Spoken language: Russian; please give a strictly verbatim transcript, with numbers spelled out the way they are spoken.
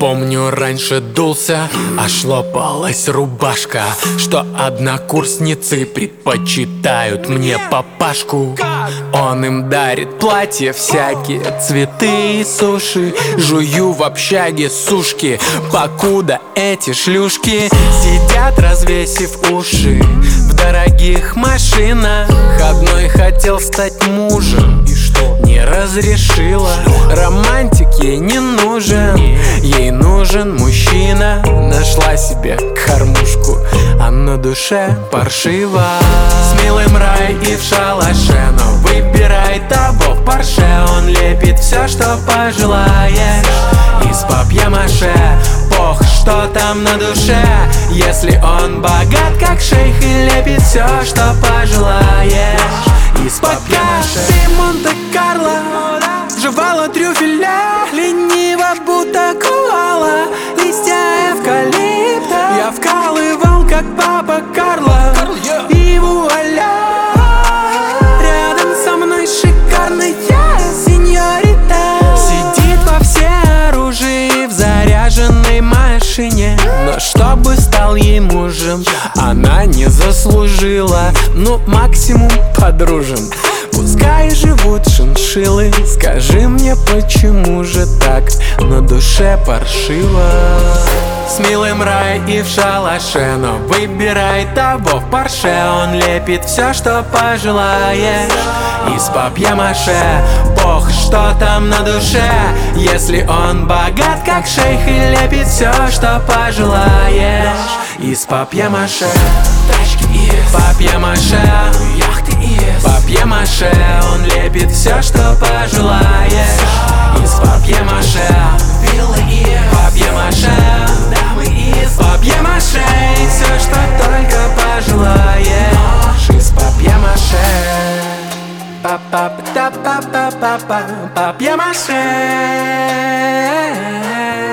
Помню, раньше дулся, аж лопалась рубашка, что однокурсницы предпочитают мне папашку. Он им дарит платья, всякие цветы и суши. Жую в общаге сушки, покуда эти шлюшки сидят, развесив уши в дорогих машинах. Одной хотел стать мужем, и что? Не разрешила. Романтик ей не нужен, ей нужен мужчина. Нашла себе кормушку, а на душе паршиво. С милым рай и в шалаше, но выбирай того в Порше. Он лепит все, что пожелаешь, из папье-маше. Пох, что там на душе, если он богат, как шейх, и лепит все, что пожелаешь, из папье-маше. Ты Монте-Карло, жевала трюфеля, лениво, будто коала, листья эвкалипта. Я вкалывал, как папа Карло, и вуаля, рядом со мной шикарная сеньорита. Сидит во всеоружии в заряженной машине, но чтобы стал ей мужем, она не заслужила. Ну, максимум подружим, пускай живут шиншиллы. Скажи мне, почему же так на душе паршиво? С милым рай и в шалаше, но выбирай того в Порше. Он лепит все, что пожелаешь, из папье-маше. Бог, что там на душе, если он богат, как шейх, и лепит все, что пожелаешь, из папье-маше. Тачки из папье-маше, яхты из папье-маше. Он лепит все, что пожелаешь, из папье-маше. Виллы из папье-маше, дамы из папье-маше. И все, что только пожелаешь, из папье-маше. Па-па-па-па-па-па-па, папье-маше.